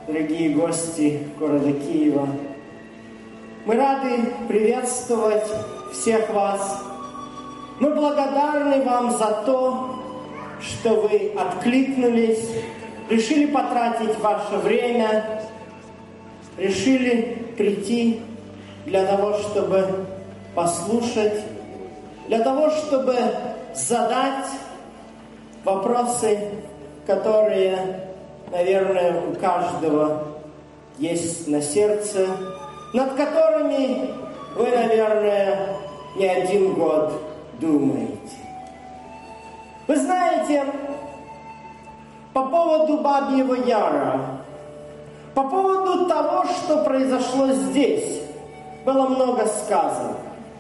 дорогие гости города Киева. Мы рады приветствовать всех вас. Мы благодарны вам за то, что вы откликнулись, решили потратить ваше время, решили прийти для того, чтобы послушать, для того, чтобы задать вопросы, которые, наверное, у каждого есть на сердце, над которыми вы, наверное, не один год думаете. Вы знаете, по поводу Бабьего Яра, по поводу того, что произошло здесь, было много сказано.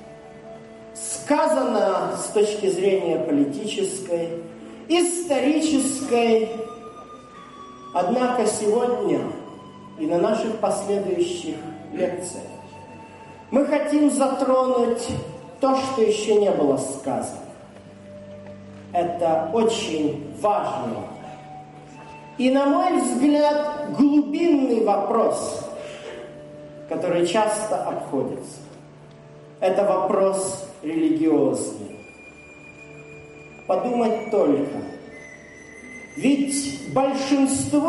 Сказано с точки зрения политической, исторической. Однако сегодня и на наших последующих лекциях мы хотим затронуть то, что еще не было сказано. Это очень важный и, на мой взгляд, глубинный вопрос, который часто обходится. Это вопрос религиозный. Подумать только. Ведь большинство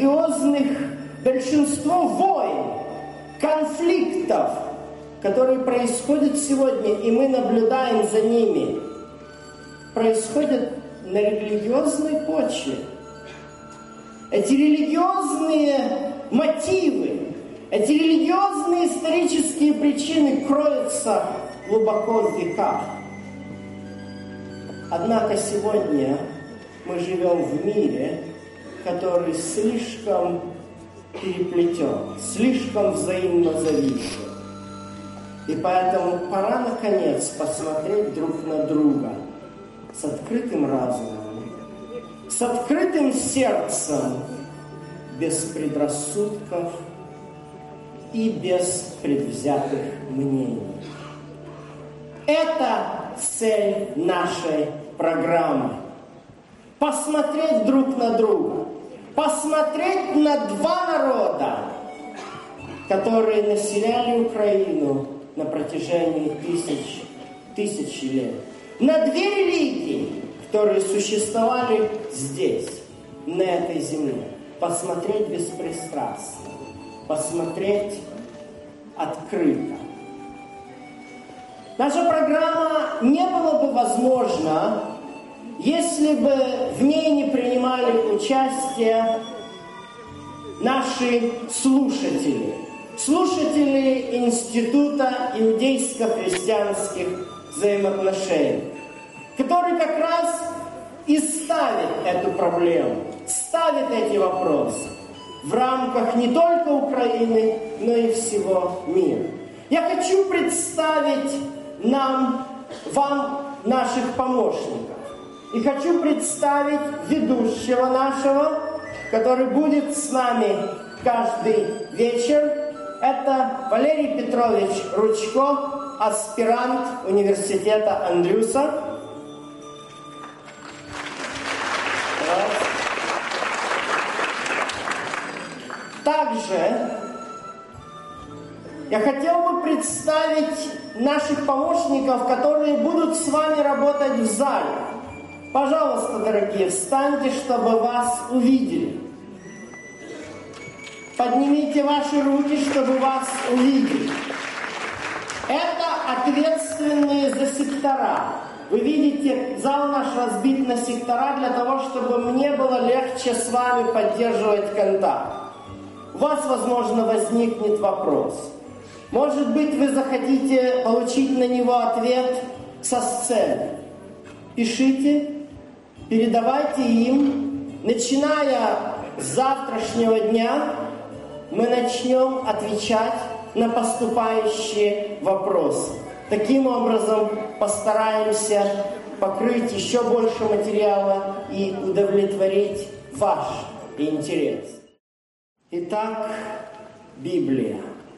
войн, конфликтов, которые происходят сегодня, и мы наблюдаем за ними, происходят на религиозной почве. Эти религиозные мотивы, эти религиозные исторические причины кроются глубоко в веках. Однако сегодня мы живем в мире, который слишком переплетен, слишком взаимно зависим. И поэтому пора, наконец, посмотреть друг на друга с открытым разумом, с открытым сердцем, без предрассудков и без предвзятых мнений. Это цель нашей программы. Посмотреть друг на друга, посмотреть на два народа, которые населяли Украину на протяжении тысячи лет, на две религии, которые существовали здесь, на этой земле. Посмотреть беспристрастно, посмотреть открыто. Наша программа не была бы возможна, если бы в ней не принимали участие наши слушатели Института иудейско-христианских взаимоотношений, который как раз и ставит эту проблему, ставит эти вопросы в рамках не только Украины, но и всего мира. Я хочу представить вам наших помощников. И хочу представить ведущего нашего, который будет с нами каждый вечер. Это Валерий Петрович Ручко, аспирант университета Андрюса. Также я хотел бы представить наших помощников, которые будут с вами работать в зале. Пожалуйста, дорогие, встаньте, чтобы вас увидели. Поднимите ваши руки, чтобы вас увидели. Это ответственные за сектора. Вы видите, зал наш разбит на сектора для того, чтобы мне было легче с вами поддерживать контакт. У вас, возможно, возникнет вопрос. Может быть, вы захотите получить на него ответ со сцены. Пишите, передавайте им. Начиная с завтрашнего дня мы начнем отвечать на поступающие вопросы. Таким образом постараемся покрыть еще больше материала и удовлетворить ваш интерес. Итак, Библия.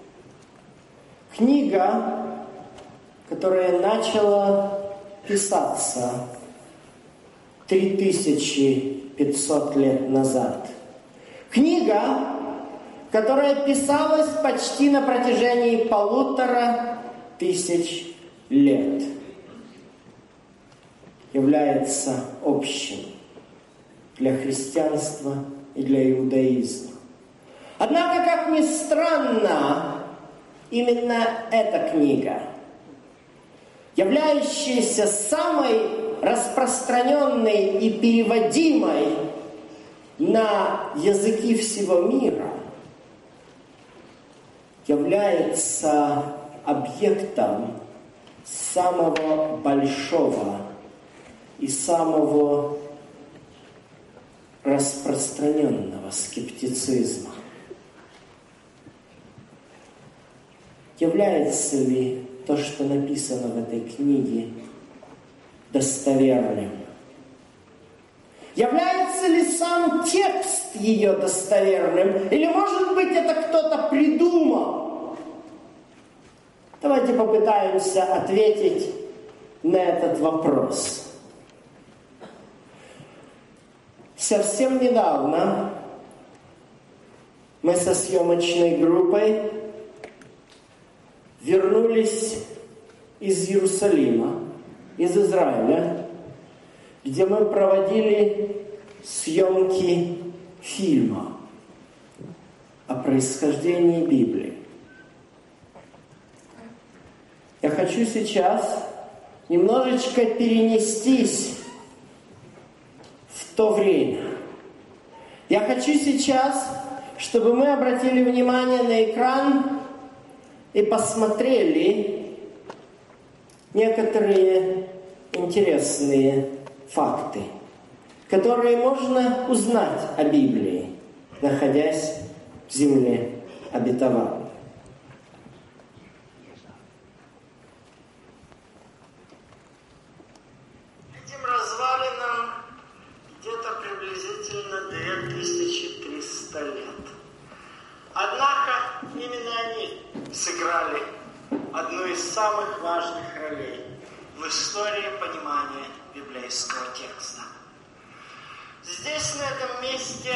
Книга, которая начала писаться 3500 лет назад. Книга, которая писалась почти на протяжении 1500 лет, является общим для христианства и для иудаизма. Однако, как ни странно, именно эта книга, являющаяся самой распространенной и переводимой на языки всего мира, является объектом самого большого и самого распространенного скептицизма. Является ли то, что написано в этой книге, достоверным? Является ли сам текст ее достоверным? Или, может быть, это кто-то придумал? Давайте попытаемся ответить на этот вопрос. Совсем недавно мы со съемочной группой вернулись из Иерусалима, из Израиля, где мы проводили съемки фильма о происхождении Библии. Я хочу сейчас немножечко перенестись в то время. Я хочу сейчас, чтобы мы обратили внимание на экран и посмотрели некоторые интересные факты, которые можно узнать о Библии, находясь в земле обетованной. Этим развалинам где-то приблизительно 2300 лет. Однако именно они сыграли одну из самых важных ролей в истории понимания библейского текста. Здесь, на этом месте,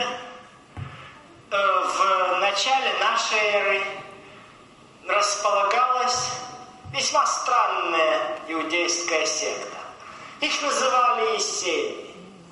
в начале нашей эры располагалась весьма странная иудейская секта. Их называли Иссеи.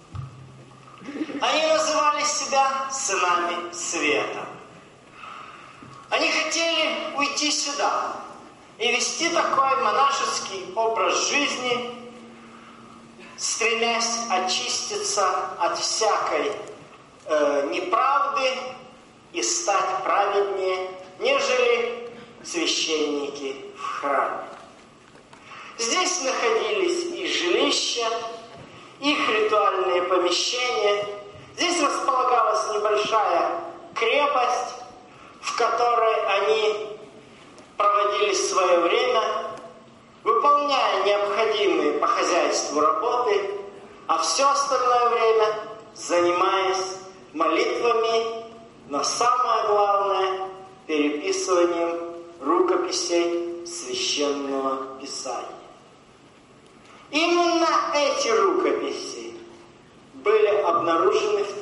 Они называли себя сынами света. Они хотели уйти сюда и вести такой монашеский образ жизни, стремясь очиститься от всякой неправды и стать праведнее, нежели священники в храме. Здесь находились их жилища, их ритуальные помещения. Здесь располагалась небольшая крепость, в которой они проводили свое время, выполняя необходимые по хозяйству работы, а все остальное время занимаясь молитвами, но самое главное – переписыванием рукописей Священного Писания. Именно эти рукописи были обнаружены в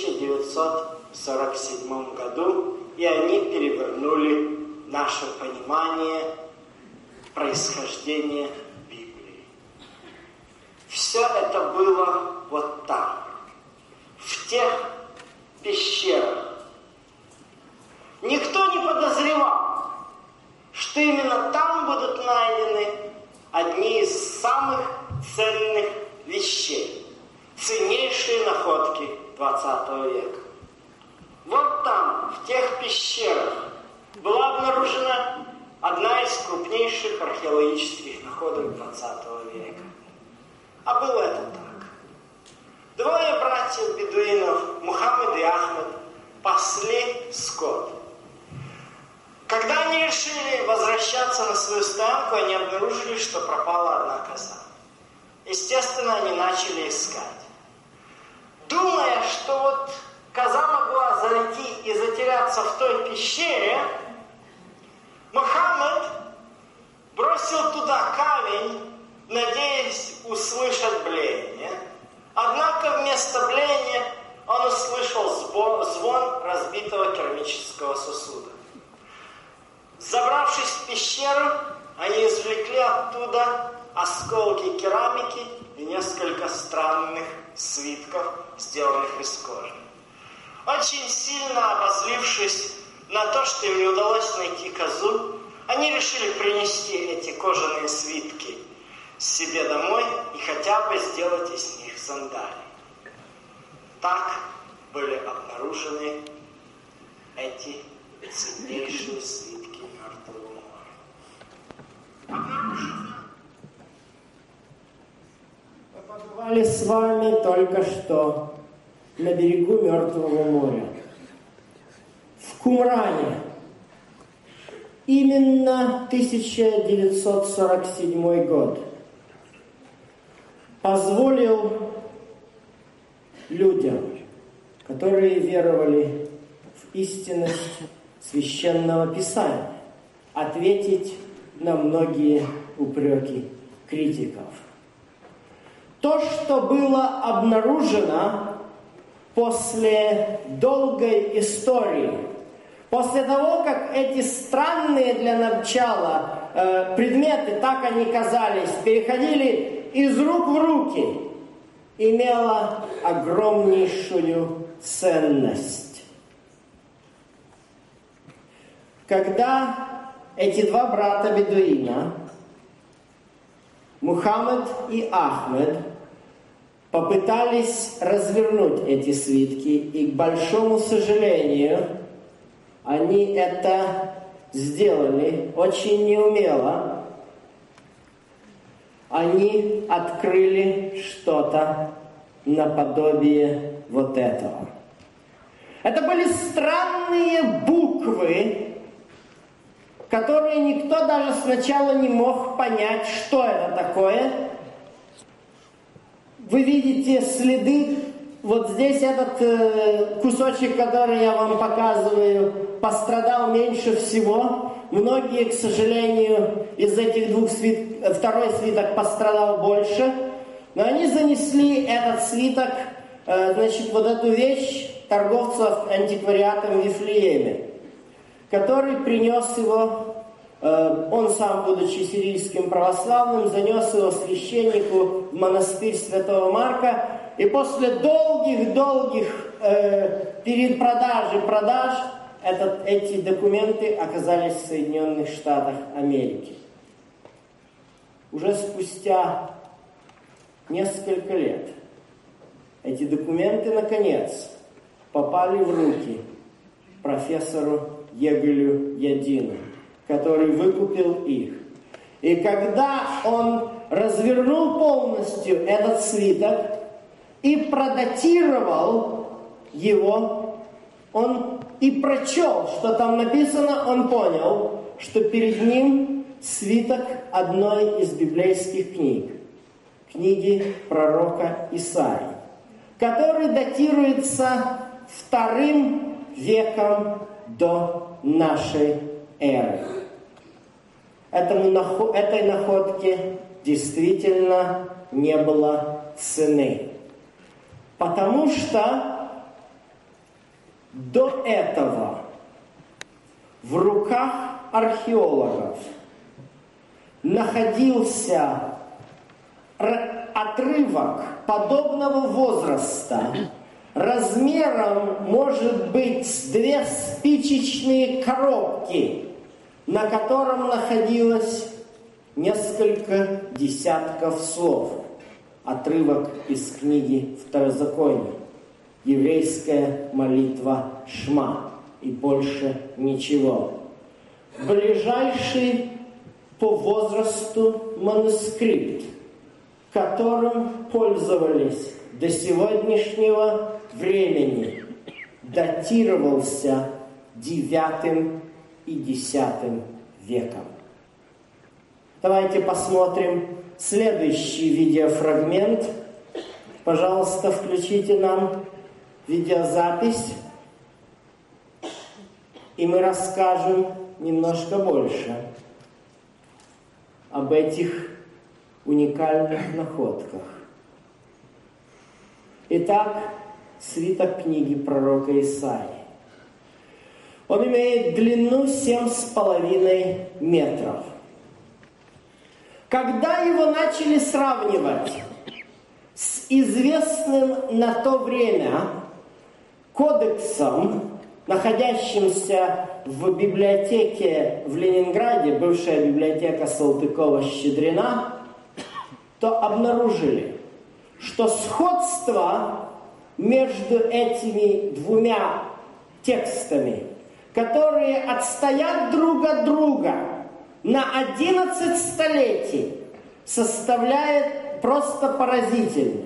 1947 году, и они перевернули наше понимание происхождения Библии. Все это было вот там, в тех пещерах. Никто не подозревал, что именно там будут найдены одни из самых ценных вещей, ценнейшие находки XX века. Вот там, в тех пещерах, была обнаружена одна из крупнейших археологических находок XX века. А было это так. Двое братьев-бедуинов, Мухаммед и Ахмед, пасли скот. Когда они решили возвращаться на свою стоянку, они обнаружили, что пропала одна коза. Естественно, они начали искать. Думая, что вот коза могла зайти и затеряться в той пещере, Мухаммед бросил туда камень, надеясь услышать блеяние. Однако вместо блеяния он услышал звон разбитого керамического сосуда. Забравшись в пещеру, они извлекли оттуда осколки керамики и несколько странных свитков, сделанных из кожи. Очень сильно обозлившись на то, что им не удалось найти козу, они решили принести эти кожаные свитки себе домой и хотя бы сделать из них сандалии. Так были обнаружены эти ценнейшие свитки Мертвого моря. Мы побывали с вами только что на берегу Мертвого моря, в Кумране. Именно 1947 год позволил людям, которые веровали в истинность Священного Писания, ответить на многие упреки критиков. То, что было обнаружено после долгой истории, после того, как эти странные для начала предметы, так они казались, переходили из рук в руки, имело огромнейшую ценность. Когда эти два брата-бедуина, Мухаммед и Ахмед, попытались развернуть эти свитки, и, к большому сожалению, они это сделали очень неумело. Они открыли что-то наподобие вот этого. Это были странные буквы, которые никто даже сначала не мог понять, что это такое. Вы видите следы. Вот здесь этот кусочек, который я вам показываю, пострадал меньше всего. Многие, к сожалению, из этих двух свитков, второй свиток пострадал больше. Но они занесли этот свиток, значит, вот эту вещь торговцу антиквариатом в Вифлееме, который принес его, он сам, будучи сирийским православным, занес его священнику в монастырь Святого Марка. И после долгих продаж эти документы оказались в Соединенных Штатах Америки. Уже спустя несколько лет эти документы, наконец, попали в руки профессору Егелю Ядину, который выкупил их. И когда он развернул полностью этот свиток и продатировал его, он и прочел, что там написано, он понял, что перед ним свиток одной из библейских книг, книги пророка Исаии, который датируется 2 веком до нашей эры. Этой находке действительно не было цены. Потому что до этого в руках археологов находился отрывок подобного возраста, размером, может быть, 2 спичечные коробки, на котором находилось несколько десятков слов. Отрывок из книги Второзакония. Еврейская молитва Шма. И больше ничего. Ближайший по возрасту манускрипт, которым пользовались до сегодняшнего времени, датировался 9 и 10 веком. Давайте посмотрим следующий видеофрагмент. Пожалуйста, включите нам видеозапись, и мы расскажем немножко больше об этих уникальных находках. Итак, свиток книги пророка Исаии. Он имеет длину 7,5 метров. Когда его начали сравнивать с известным на то время кодексом, находящимся в библиотеке в Ленинграде, бывшая библиотека Салтыкова-Щедрина, то обнаружили, что сходство между этими двумя текстами, которые отстоят друг от друга на 11 столетий, составляет просто поразительное.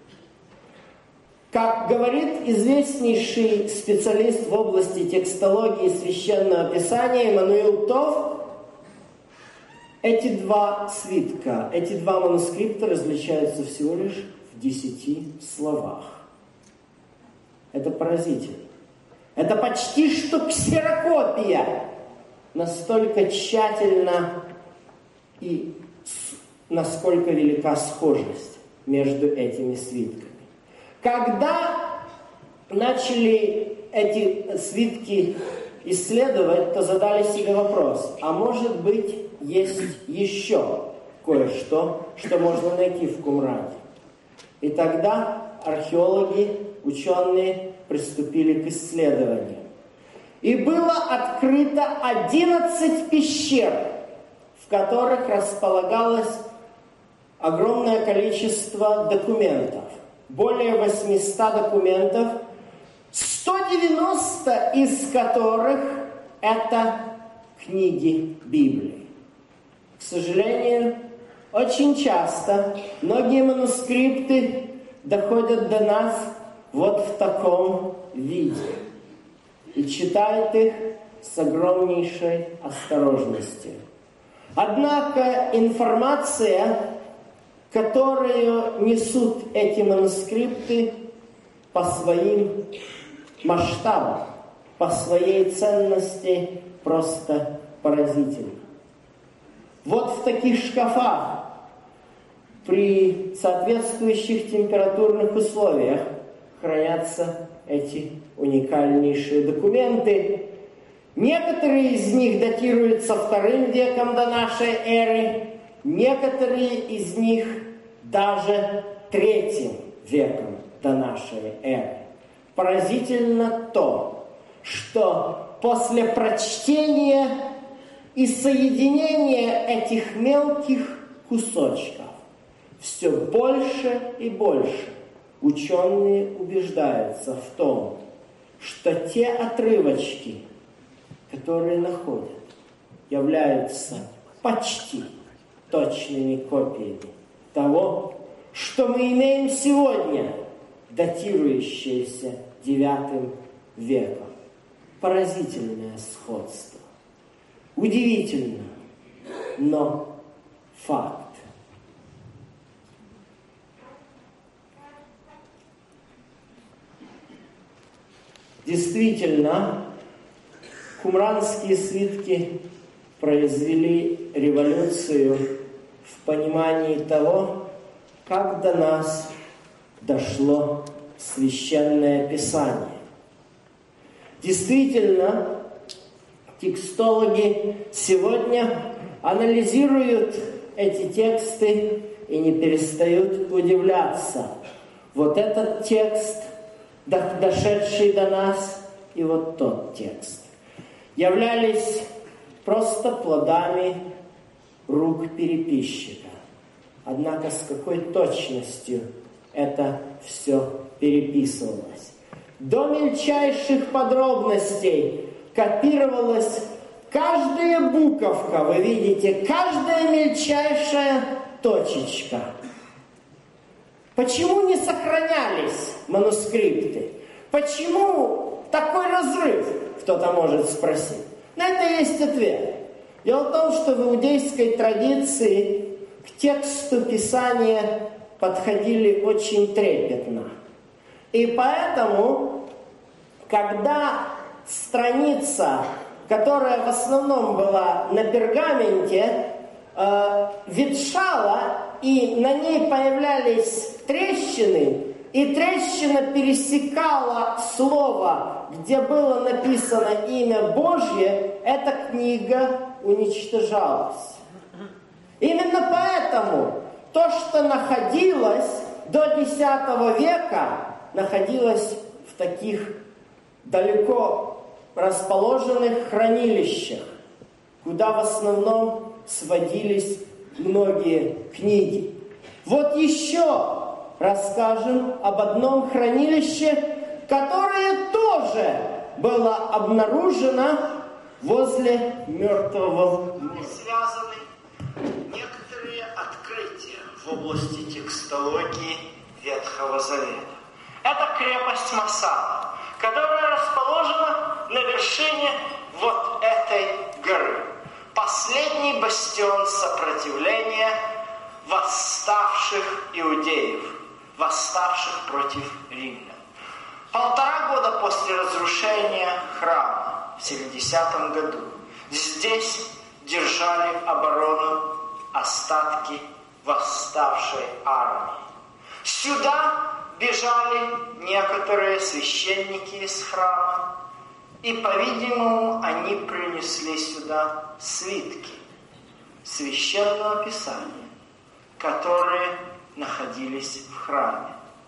Как говорит известнейший специалист в области текстологии и священного писания Эммануил Тов, эти два свитка, эти два манускрипта различаются всего лишь в 10 словах. Это поразительно. Это почти что ксерокопия. Настолько тщательно и насколько велика схожесть между этими свитками. Когда начали эти свитки исследовать, то задали себе вопрос, а может быть, есть еще кое-что, что можно найти в Кумране. И тогда археологи, ученые приступили к исследованию. И было открыто 11 пещер, в которых располагалось огромное количество документов. Более 800 документов, 190 из которых это книги Библии. К сожалению, очень часто многие манускрипты доходят до нас вот в таком виде. И читают их с огромнейшей осторожностью. Однако информация, которую несут эти манускрипты по своим масштабам, по своей ценности, просто поразительна. Вот в таких шкафах при соответствующих температурных условиях хранятся эти уникальнейшие документы. Некоторые из них датируются II веком до нашей эры, некоторые из них даже III веком до нашей эры. Поразительно то, что после прочтения и соединения этих мелких кусочков все больше и больше ученые убеждаются в том, что те отрывочки, которые находят, являются почти точными копиями того, что мы имеем сегодня, датирующееся IX веком. Поразительное сходство. Удивительно, но факт. Действительно, кумранские свитки произвели революцию в понимании того, как до нас дошло священное писание. Действительно, текстологи сегодня анализируют эти тексты и не перестают удивляться. Вот этот текст, дошедший до нас, и вот тот текст являлись просто плодами рук переписчика. Однако с какой точностью это все переписывалось. До мельчайших подробностей копировалась каждая буковка, вы видите, каждая мельчайшая точечка. Почему не сохранялись манускрипты? Почему такой разрыв, кто-то может спросить? На это есть ответ. Дело в том, что в иудейской традиции к тексту Писания подходили очень трепетно. И поэтому, когда страница, которая в основном была на пергаменте, ветшала, и на ней появлялись трещины, и трещина пересекала слово, где было написано имя Божье, эта книга уничтожалась. Именно поэтому то, что находилось до X века, находилось в таких далеко расположенных хранилищах, куда в основном сводились многие книги. Вот еще расскажем об одном хранилище, которое тоже было обнаружено возле мертвого моря. Связаны некоторые открытия в области текстологии Ветхого Завета. Это крепость Масада, которая расположена на вершине вот этой горы. Последний бастион сопротивления восставших иудеев, восставших против римлян. 1,5 года после разрушения храма в 70 году здесь держали оборону остатки восставшей армии. Сюда бежали некоторые священники из храма, и, по-видимому, они принесли сюда свитки священного писания, которые находились в храме.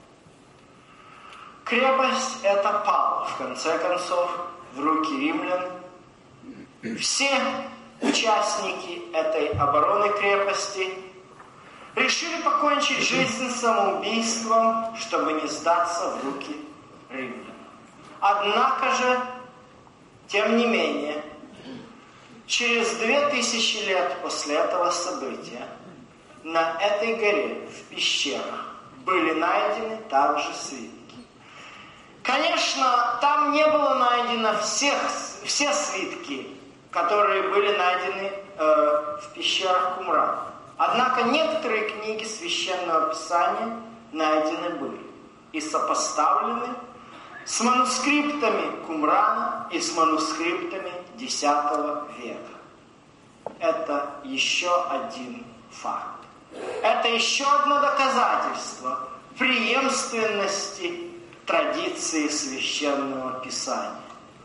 Крепость эта пала, в конце концов, в руки римлян. Все участники этой обороны крепости решили покончить жизнь самоубийством, чтобы не сдаться в руки римлян. Однако же, тем не менее, через 2000 лет после этого события на этой горе, в пещерах, были найдены также свитки. Конечно, там не было найдено все свитки, которые были найдены в пещерах Кумрана. Однако некоторые книги Священного Писания найдены были и сопоставлены с манускриптами Кумрана и с манускриптами X века. Это еще один факт. Это еще одно доказательство преемственности традиции Священного Писания.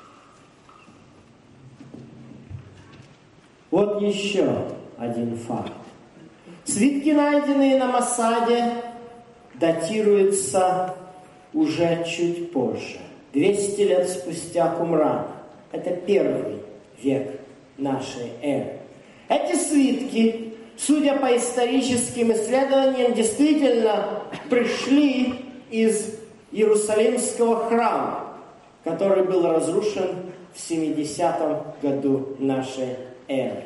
Вот еще один факт. Свитки, найденные на Масаде, датируются уже чуть позже, 200 лет спустя Кумрана. Это 1 век нашей эры. Эти свитки, судя по историческим исследованиям, действительно пришли из Иерусалимского храма, который был разрушен в 70 году нашей эры.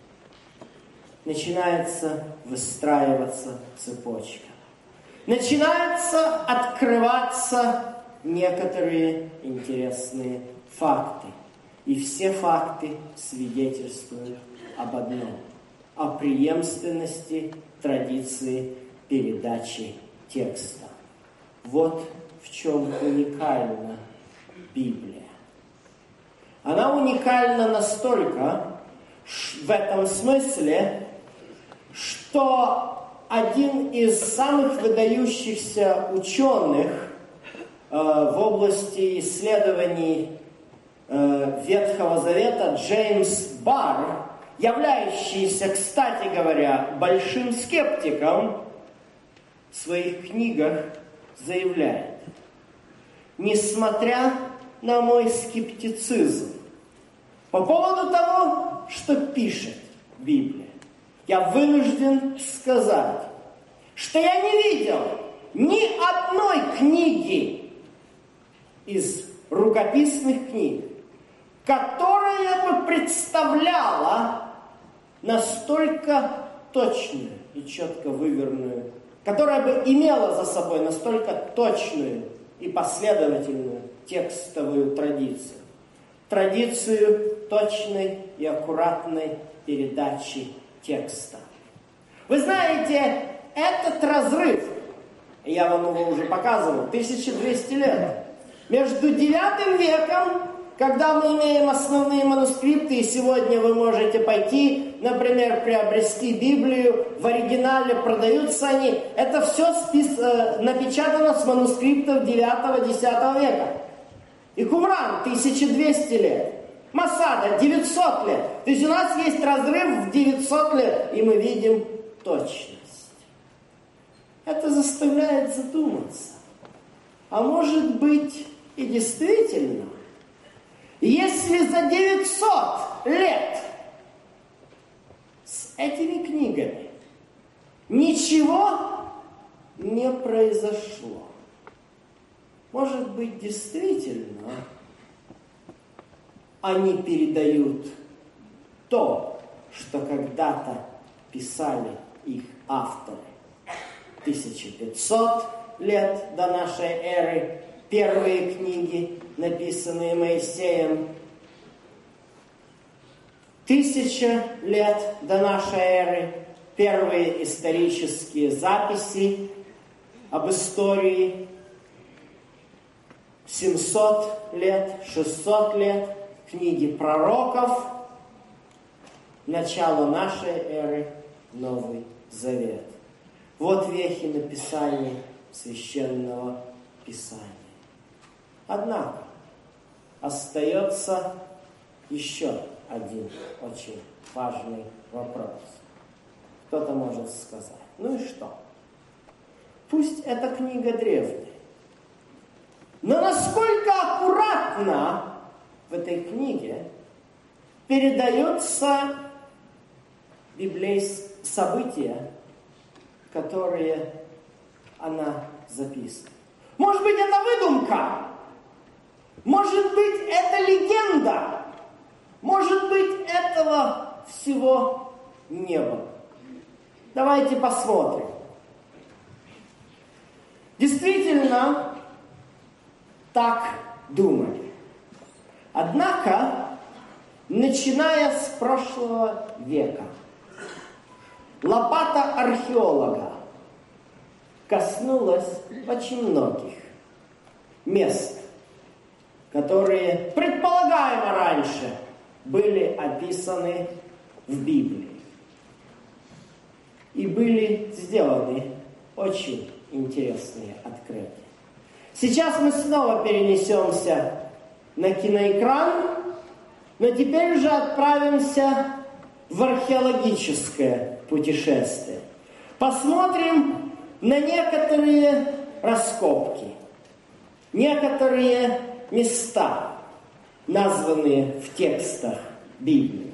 Начинается выстраиваться цепочка. Начинаются открываться некоторые интересные факты. И все факты свидетельствуют об одном: о преемственности традиции передачи текста. Вот в чем уникальна Библия. Она уникальна настолько, в этом смысле, что один из самых выдающихся ученых в области исследований Ветхого Завета, Джеймс Барр, являющийся, кстати говоря, большим скептиком, в своих книгах заявляет: несмотря на мой скептицизм по поводу того, что пишет Библия, я вынужден сказать, что я не видел ни одной книги из рукописных книг, которая бы представляла настолько точную и четко выверенную, которая бы имела за собой настолько точную и последовательную текстовую традицию. Традицию точной и аккуратной передачи текста. Вы знаете, этот разрыв, я вам его уже показывал, 1200 лет, между IX веком когда мы имеем основные манускрипты, и сегодня вы можете пойти, например, приобрести Библию, в оригинале продаются они, это все напечатано с манускриптов 9-10 века. И Кумран 1200 лет. Масада 900 лет. То есть у нас есть разрыв в 900 лет, и мы видим точность. Это заставляет задуматься. А может быть и действительно, если за 900 лет с этими книгами ничего не произошло, может быть действительно они передают то, что когда-то писали их авторы 1500 лет до нашей эры, первые книги, написанные Моисеем, 1000 лет до нашей эры, первые исторические записи об истории, 700 лет, 600 лет, книги пророков, начало нашей эры, Новый Завет. Вот вехи написания Священного Писания. Однако остается еще один очень важный вопрос. Кто-то может сказать, ну и что? Пусть эта книга древняя, но насколько аккуратно в этой книге передаются библейские события, которые она записывает. Может быть, это выдумка? Может быть, это легенда? Может быть, этого всего не было? Давайте посмотрим. Действительно, так думали. Однако, начиная с прошлого века, лопата археолога коснулась очень многих мест, которые предполагаемо раньше были описаны в Библии. И были сделаны очень интересные открытия. Сейчас мы снова перенесемся на киноэкран, но теперь уже отправимся в археологическое путешествие. Посмотрим на некоторые раскопки, некоторые места, названные в текстах Библии.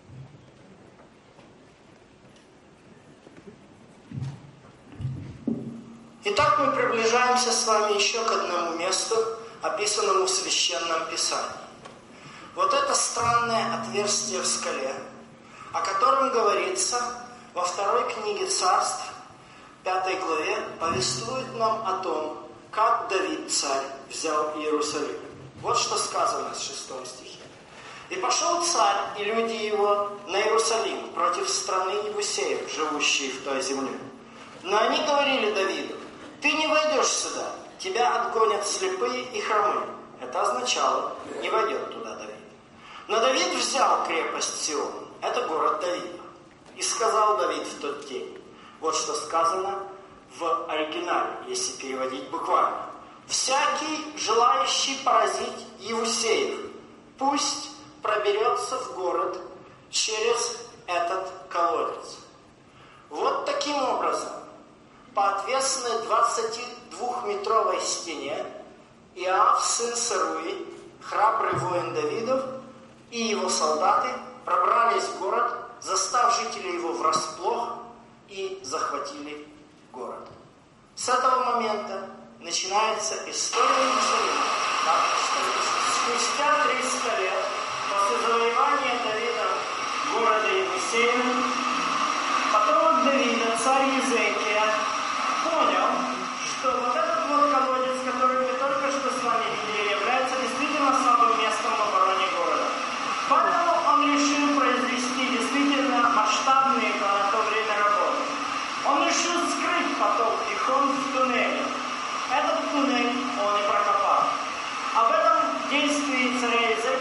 Итак, мы приближаемся с вами еще к одному месту, описанному в Священном Писании. Вот это странное отверстие в скале, о котором говорится во 2 книге Царств, 5 главе, повествует нам о том, как Давид, царь, взял Иерусалим. Вот что сказано в 6 стихе. «И пошел царь и люди его на Иерусалим против страны Ебусеев, живущие в той земле. Но они говорили Давиду: ты не войдешь сюда, тебя отгонят слепые и хромые». Это означало, не войдет туда Давид. Но Давид взял крепость Сион, это город Давида. И сказал Давид в тот день, вот что сказано в оригинале, если переводить буквально: «Всякий, желающий поразить Ебусеев, пусть проберется в город через этот колодец». Вот таким образом, по отвесной 22-метровой стене Иоав, сын Саруи, храбрый воин Давидов, и его солдаты пробрались в город, застав жителей его врасплох, и захватили город. С этого момента начинается история Иерусалима. Спустя 300 лет после завоевания Давидом города Ебусея, потомок Давида, царь Езекия, понял, что вот этот вот колодец, который мы только что с вами видели, является действительно слабым местом в обороне города. Поэтому он решил произвести действительно масштабные на то время работы. Он решил скрыть поток Гихон в туннеле. Этот туннель он и прокопал. Об этом действии царя Езекия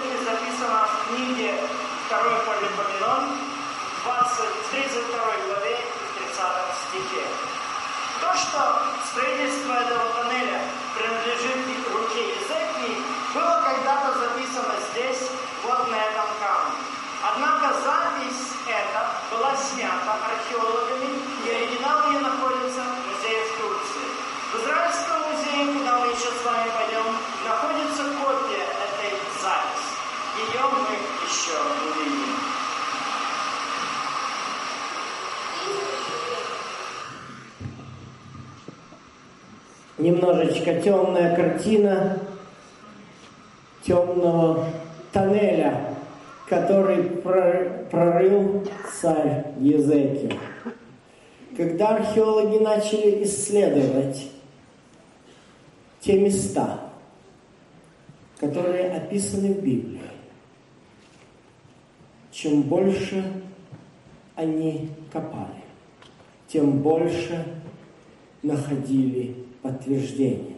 книге 2 Паралипоменон, 32 главе и 30 стихе. То, что строительство этого тоннеля принадлежит руке Езекии, было когда-то записано здесь, вот на этом камне. Однако запись эта была снята археологами, и оригинал ее находится в музее в Турции. В Израильском музее, куда мы еще с вами пойдем, находится копия этой записи. Ее мы еще увидим. Немножечко темная картина темного тоннеля, который прорыл царь Езекия. Когда археологи начали исследовать те места, которые описаны в Библии, чем больше они копали, тем больше находили подтверждения.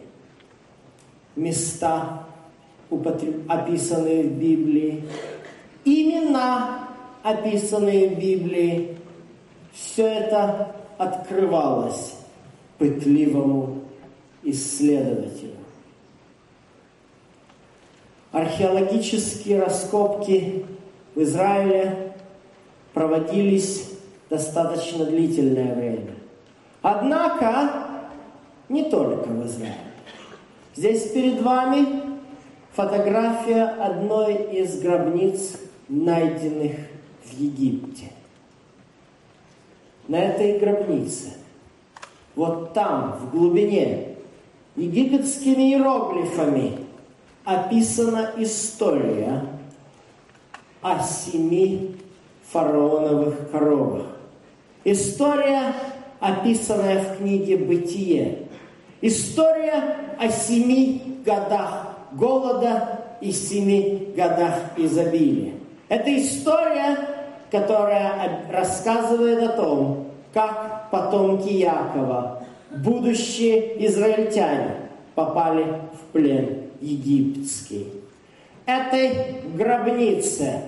Места, описанные в Библии, имена, описанные в Библии, все это открывалось пытливому исследователю. Археологические раскопки в Израиле проводились достаточно длительное время. Однако, не только в Израиле. Здесь перед вами фотография одной из гробниц, найденных в Египте. На этой гробнице, вот там, в глубине, египетскими иероглифами описана история о 7 фараоновых коровах. История, описанная в книге «Бытие». История о 7 годах голода и 7 годах изобилия. Это история, которая рассказывает о том, как потомки Якова, будущие израильтяне, попали в плен египетский. Этой гробнице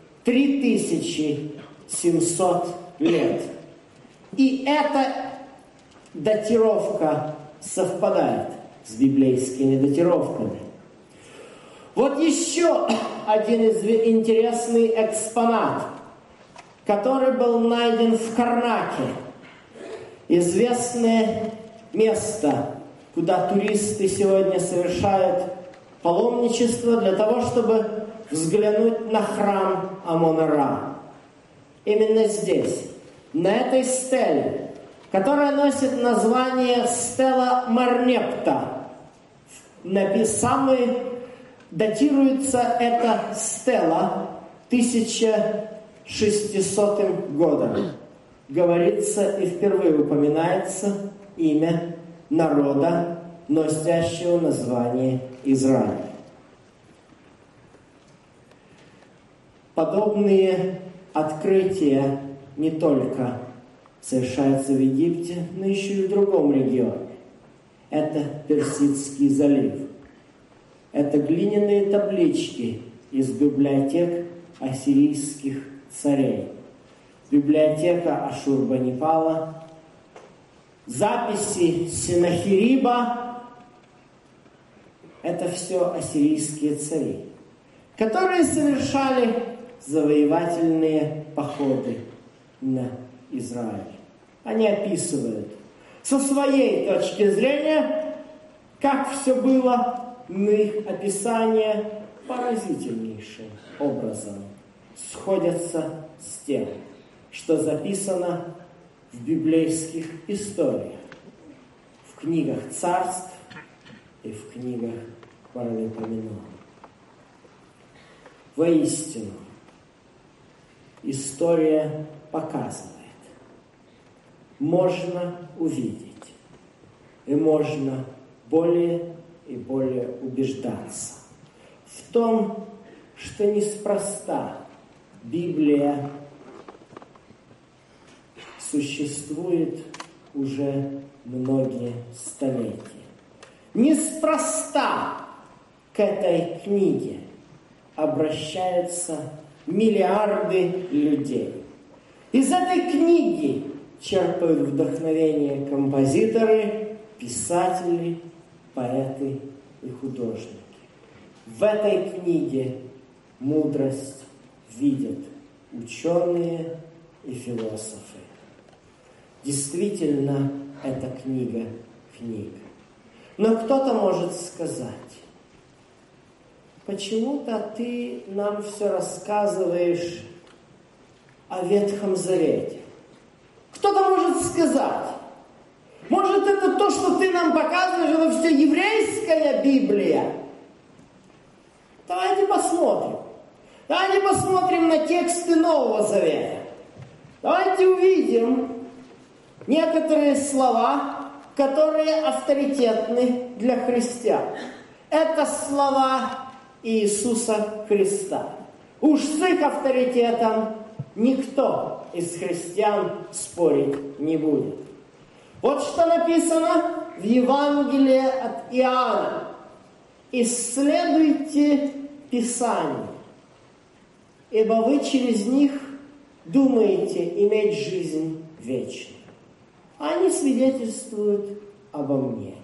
3700 лет. И эта датировка совпадает с библейскими датировками. Вот еще один интересный экспонат, который был найден в Карнаке. Известное место, куда туристы сегодня совершают паломничество для того, чтобы взглянуть на храм Амон-Ра. Именно здесь, на этой стеле, которая носит название Стела Марнепта, датируется эта стела 1600 годом. Говорится и впервые упоминается имя народа, носящего название Израиль. Подобные открытия не только совершаются в Египте, но еще и в другом регионе. Это Персидский залив. Это глиняные таблички из библиотек ассирийских царей. Библиотека Ашурбанипала, записи Сенахириба. Это все ассирийские цари, которые совершали завоевательные походы на Израиль. Они описывают со своей точки зрения, как все было, но их описания поразительнейшим образом сходятся с тем, что записано в библейских историях, в книгах царств и в книгах Паралипоменон. Воистину, история показывает, можно увидеть и можно более и более убеждаться в том, что неспроста Библия существует уже многие столетия. Неспроста к этой книге обращается миллиарды людей. Из этой книги черпают вдохновение композиторы, писатели, поэты и художники. В этой книге мудрость видят ученые и философы. Действительно, эта книга. Но кто-то может сказать: почему-то ты нам все рассказываешь о Ветхом Завете. Кто-то может сказать: может, это то, что ты нам показываешь, это все еврейская Библия? Давайте посмотрим. Давайте посмотрим на тексты Нового Завета. Давайте увидим некоторые слова, которые авторитетны для христиан. Это слова Иисуса Христа. Уж с их авторитетом никто из христиан спорить не будет. Вот что написано в Евангелии от Иоанна. «Исследуйте Писание, ибо вы через них думаете иметь жизнь вечную. Они свидетельствуют обо мне».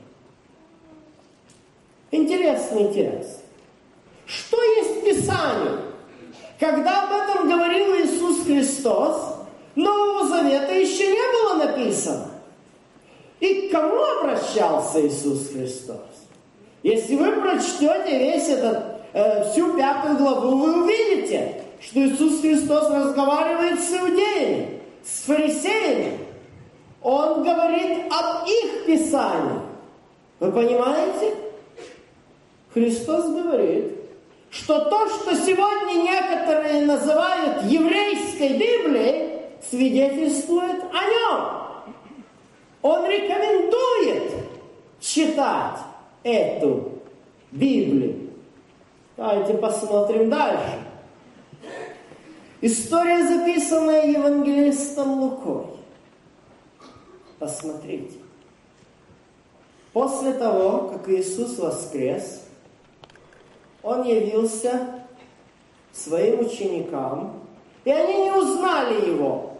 Интересно. Что есть Писание? Когда об этом говорил Иисус Христос, Нового Завета еще не было написано. И к кому обращался Иисус Христос? Если вы прочтете всю 5 главу, вы увидите, что Иисус Христос разговаривает с иудеями, с фарисеями. Он говорит об их Писании. Вы понимаете? Христос говорит, что то, что сегодня некоторые называют еврейской Библией, свидетельствует о нем. Он рекомендует читать эту Библию. Давайте посмотрим дальше. История, записанная евангелистом Лукой. Посмотрите. После того, как Иисус воскрес, Он явился своим ученикам, и они не узнали Его.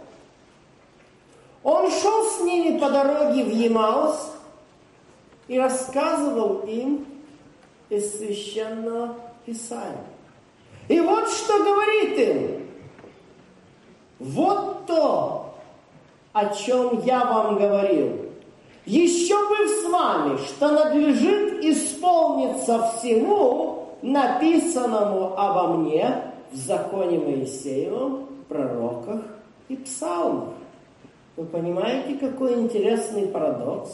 Он шел с ними по дороге в Емаус и рассказывал им из Священного Писания. И вот что говорит им: вот то, о чем я вам говорил. Еще бы с вами, что надлежит исполниться всему, написанному обо мне в законе Моисеевом, пророках и псалмах. Вы понимаете, какой интересный парадокс?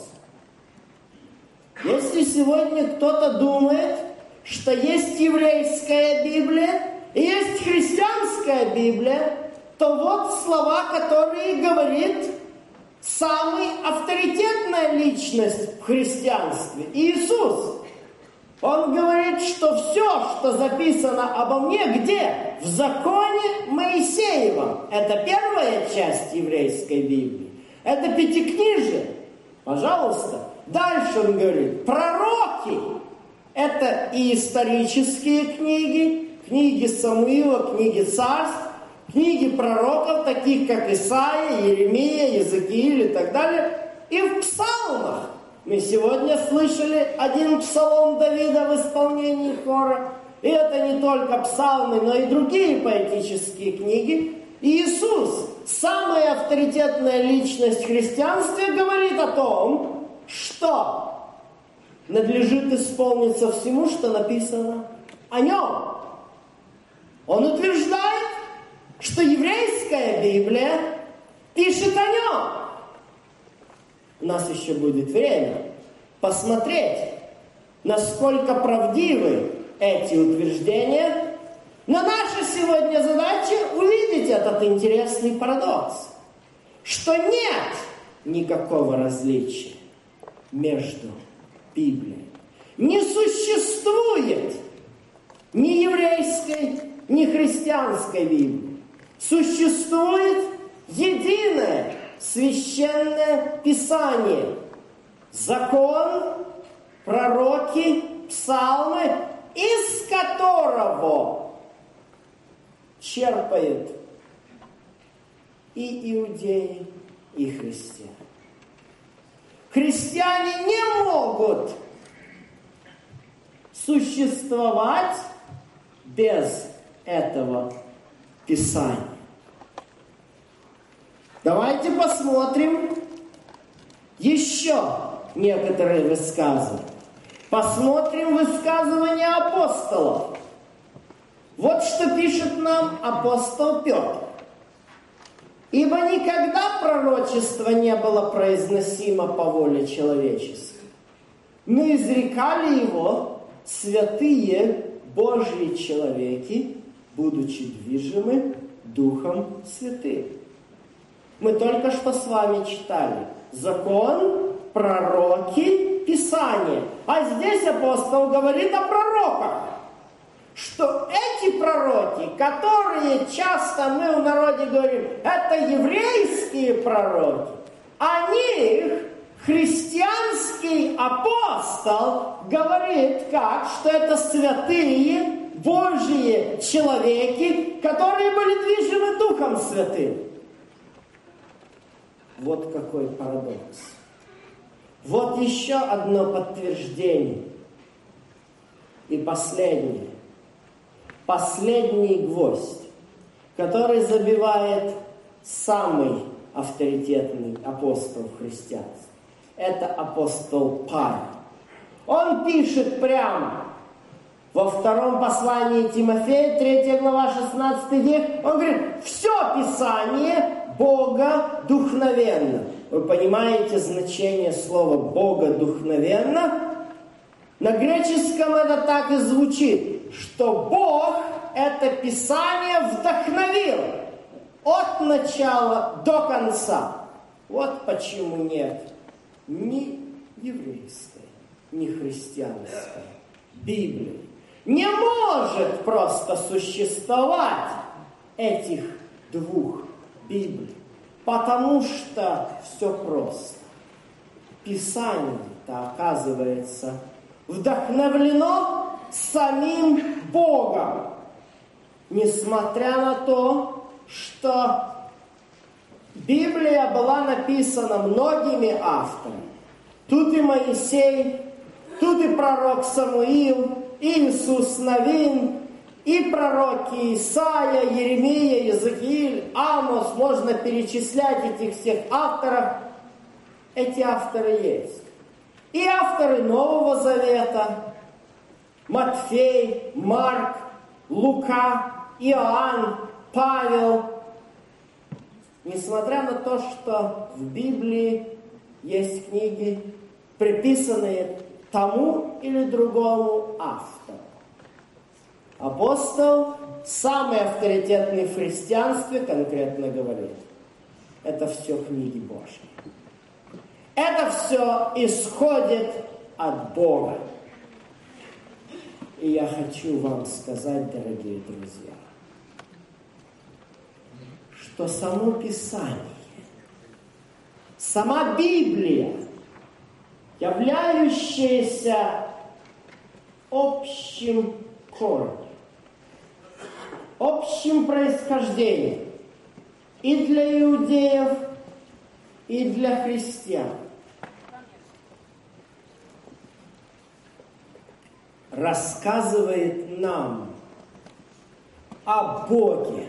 Если сегодня кто-то думает, что есть еврейская Библия и есть христианская Библия, то вот слова, которые говорит самая авторитетная личность в христианстве – Иисус. Он говорит, что все, что записано обо мне, где? В законе Моисеевом. Это первая часть еврейской Библии. Это пятикнижие. Пожалуйста. Дальше он говорит, пророки. Это и исторические книги, книги Самуила, книги Царств, книги пророков, таких как Исаия, Иеремия, Иезекииль и так далее. И в псалмах. Мы сегодня слышали один псалом Давида в исполнении хора. И это не только псалмы, но и другие поэтические книги. И Иисус, самая авторитетная личность в христианстве, говорит о том, что надлежит исполниться всему, что написано о нем. Он утверждает, что еврейская Библия пишет о нем. У нас еще будет время посмотреть, насколько правдивы эти утверждения. Но наша сегодня задача увидеть этот интересный парадокс, что нет никакого различия между Библией. Не существует ни еврейской, ни христианской Библии. Существует единое священное Писание. Закон, пророки, псалмы, из которого черпает и иудеи, и христиане. Христиане не могут существовать без этого Писания. Давайте посмотрим еще некоторые высказывания. Посмотрим высказывания апостолов. Вот что пишет нам апостол Петр. «Ибо никогда пророчество не было произносимо по воле человеческой, но изрекали его святые Божьи человеки, будучи движимы Духом Святым». Мы только что с вами читали закон, пророки, Писание. А здесь апостол говорит о пророках. Что эти пророки, которые часто мы в народе говорим, это еврейские пророки, о них христианский апостол говорит как, что это святые Божьи человеки, которые были движимы Духом Святым. Вот какой парадокс. Вот еще одно подтверждение. И последнее. Последний гвоздь, который забивает самый авторитетный апостол в христианстве. Это апостол Павел. Он пишет прямо во втором послании Тимофея, 3 глава, 16 стих. Он говорит, все Писание Бога духновенно. Вы понимаете значение слова Бога духновенно? На греческом это так и звучит, что Бог это Писание вдохновил от начала до конца. Вот почему нет ни еврейской, ни христианской Библии. Не может просто существовать этих двух Библий, потому что все просто. Писание-то, оказывается, вдохновлено самим Богом, несмотря на то, что Библия была написана многими авторами. Тут и Моисей, тут и пророк Самуил, и Иисус Навин, и пророки Исаия, Еремия, Иезекииль, Амос. Можно перечислять этих всех авторов. Эти авторы есть. И авторы Нового Завета: Матфей, Марк, Лука, Иоанн, Павел. Несмотря на то, что в Библии есть книги, приписанные тому или другому автору. Апостол, самый авторитетный в христианстве, конкретно говорит, это все книги Божьи. Это все исходит от Бога. И я хочу вам сказать, дорогие друзья, что само Писание, сама Библия, являющаяся общим корнем, общим происхождением и для иудеев, и для христиан, рассказывает нам о Боге,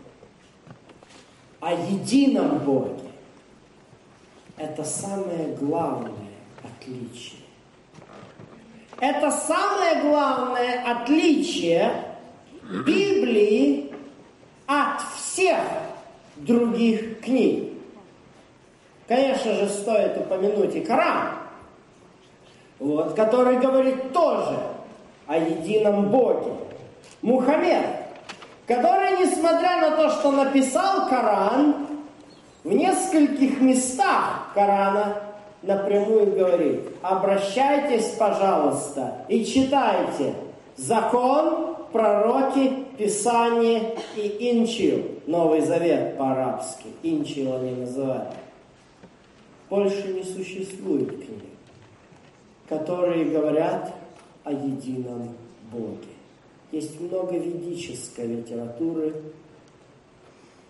о едином Боге. Это самое главное отличие. Это самое главное отличие Библии от всех других книг. Конечно же, стоит упомянуть и Коран, который говорит тоже о едином Боге. Мухаммед, который, несмотря на то, что написал Коран, в нескольких местах Корана напрямую говорит: обращайтесь, пожалуйста, и читайте закон, пророки, Писание и Инчил. Новый Завет по-арабски. Инчил они называют. Больше не существует книг, которые говорят о едином Боге. Есть много ведической литературы,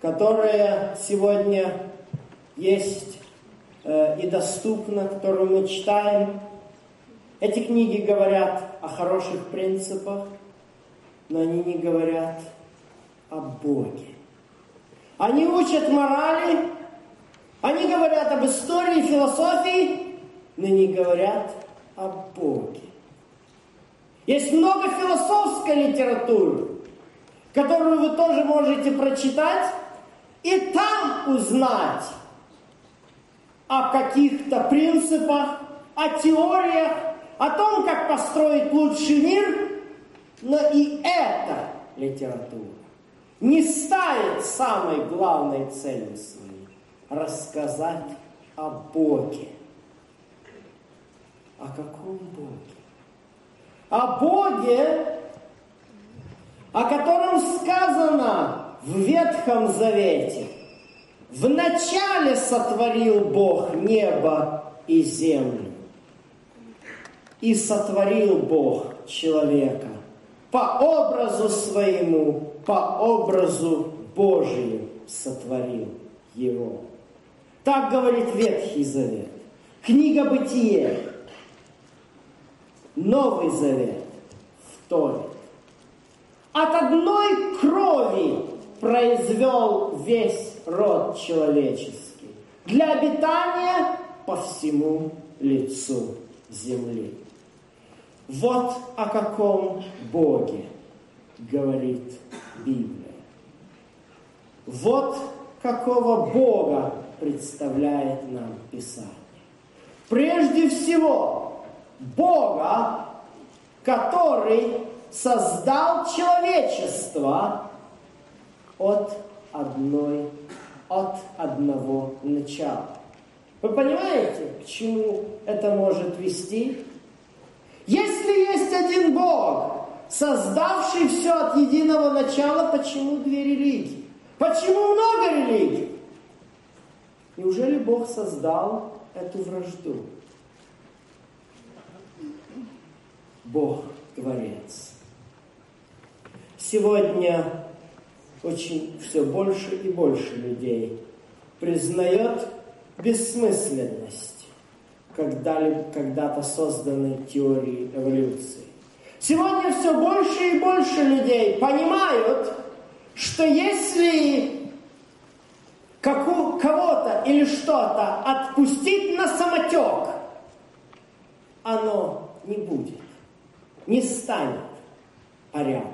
которая сегодня есть и доступна, которую мы читаем. Эти книги говорят о хороших принципах, но они не говорят о Боге. Они учат морали, они говорят об истории, философии, но не говорят о Боге. Есть много философской литературы, которую вы тоже можете прочитать и там узнать о каких-то принципах, о теориях, о том, как построить лучший мир, но и эта литература не ставит самой главной целью своей – рассказать о Боге. О каком Боге? О Боге, о котором сказано в Ветхом Завете. Вначале сотворил Бог небо и землю. И сотворил Бог человека по образу своему, по образу Божию сотворил его. Так говорит Ветхий Завет. Книга Бытие. Новый Завет вторит. От одной крови произвел весь род человеческий для обитания по всему лицу земли. Вот о каком Боге говорит Библия. Вот какого Бога представляет нам Писание. Прежде всего, Бога, который создал человечество от одного начала. Вы понимаете, к чему это может вести? Если есть один Бог, создавший все от единого начала, почему две религии? Почему много религий? Неужели Бог создал эту вражду? Бог Творец. Сегодня очень все больше и больше людей признает бессмысленность когда-то созданной теории эволюции. Сегодня все больше и больше людей понимают, что если кого-то или что-то отпустить на самотек, оно не будет, не станет порядка.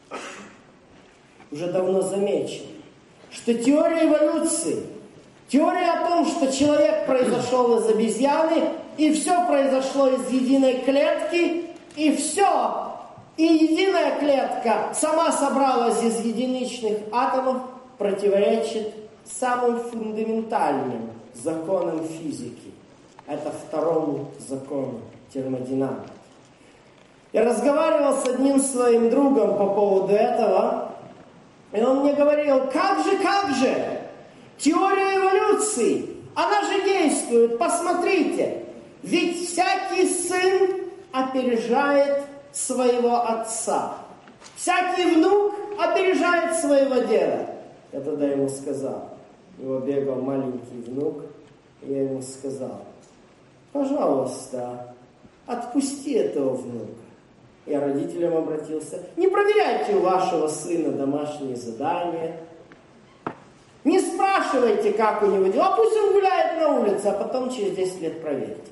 Уже давно замечено, что теория эволюции, теория о том, что человек произошел из обезьяны, и все произошло из единой клетки, и единая клетка сама собралась из единичных атомов, противоречит самым фундаментальным законам физики. Это второму закону термодинамики. Я разговаривал с одним своим другом по поводу этого, и он мне говорил, как же, теория эволюции, она же действует, посмотрите, ведь всякий сын опережает своего отца, всякий внук опережает своего деда. Я тогда ему сказал, у него бегал маленький внук, и я ему сказал, пожалуйста, отпусти этого внука. Я родителям обратился. Не проверяйте у вашего сына домашние задания. Не спрашивайте, как у него дела. Пусть он гуляет на улице, а потом через 10 лет проверьте.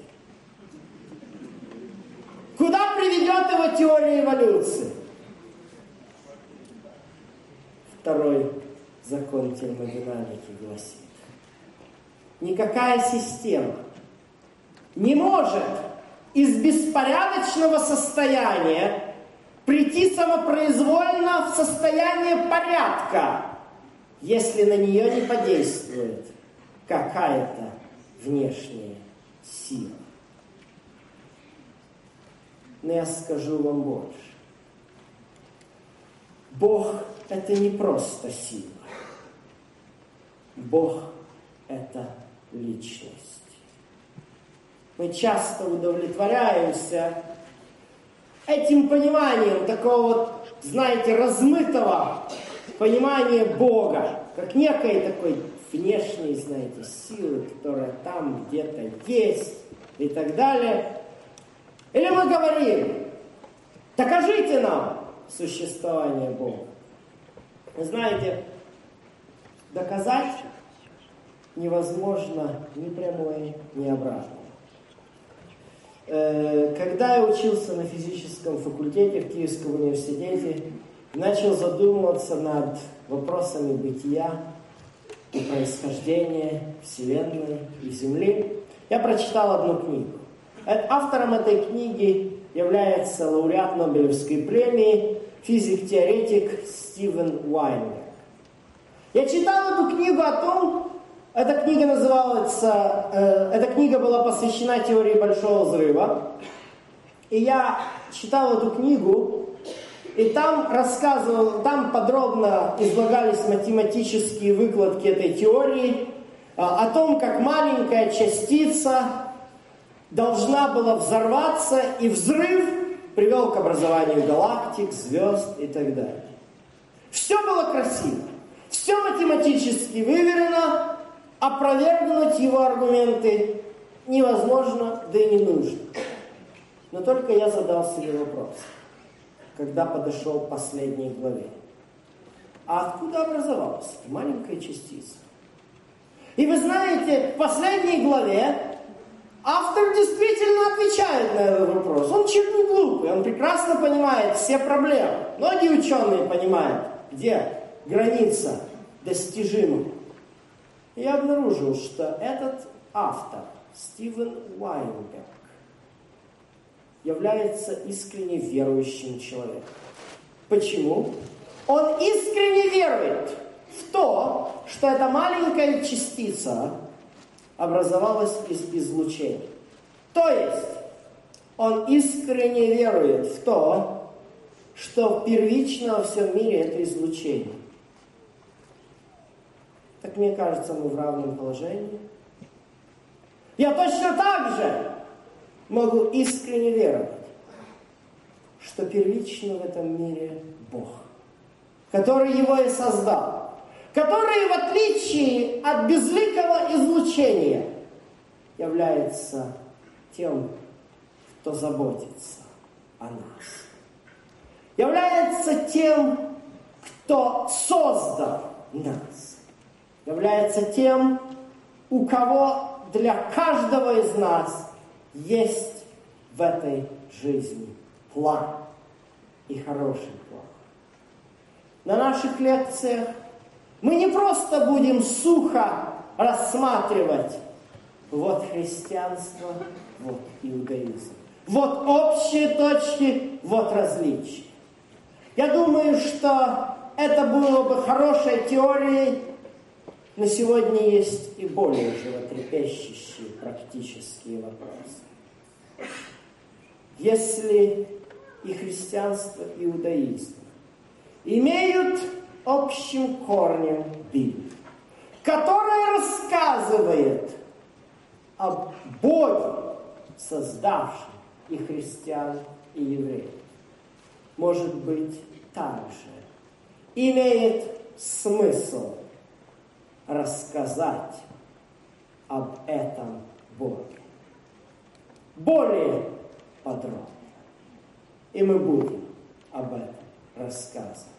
Куда приведет его теория эволюции? Второй закон термодинамики гласит. Никакая система не может из беспорядочного состояния прийти самопроизвольно в состояние порядка, если на нее не подействует какая-то внешняя сила. Но я скажу вам больше. Бог – это не просто сила. Бог – это личность. Мы часто удовлетворяемся этим пониманием такого вот, знаете, размытого понимание Бога, как некой такой внешней, знаете, силы, которая там где-то есть и так далее. Или мы говорим, докажите нам существование Бога. Вы знаете, доказать невозможно ни прямое, ни обратное. Когда я учился на физическом факультете в Киевском университете, начал задумываться над вопросами бытия и происхождения Вселенной и Земли, я прочитал одну книгу. Автором этой книги является лауреат Нобелевской премии, физик-теоретик Стивен Уайнберг. Я читал эту книгу о том, эта книга была посвящена теории Большого Взрыва. И я читал эту книгу, и там подробно излагались математические выкладки этой теории, о том, как маленькая частица должна была взорваться, и взрыв привел к образованию галактик, звезд и так далее. Все было красиво, все математически выверено, опровергнуть его аргументы невозможно, да и не нужно. Но только я задал себе вопрос, когда подошел к последней главе. А откуда образовалась эта маленькая частица? И вы знаете, в последней главе автор действительно отвечает на этот вопрос. Он чуть не глупый, он прекрасно понимает все проблемы. Многие ученые понимают, где граница достижима. И я обнаружил, что этот автор, Стивен Уайнберг, является искренне верующим человеком. Почему? Он искренне верует в то, что эта маленькая частица образовалась из излучения. То есть, он искренне верует в то, что первично во всем мире это излучение. Так мне кажется, мы в равном положении. Я точно так же могу искренне веровать, что первично в этом мире Бог, который его и создал, который, в отличие от безликого излучения, является тем, кто заботится о нас. Является тем, кто создал нас. Является тем, у кого для каждого из нас есть в этой жизни план. И хороший план. На наших лекциях мы не просто будем сухо рассматривать вот христианство, вот иудаизм. Вот общие точки, вот различия. Я думаю, что это было бы хорошей теорией, но сегодня есть и более животрепещущие практические вопросы. Если и христианство, и иудаизм имеют общим корнем Библию, которая рассказывает об Боге, создавшем и христиан, и евреев, может быть, также имеет смысл рассказать об этом Боге более подробно. И мы будем об этом рассказывать.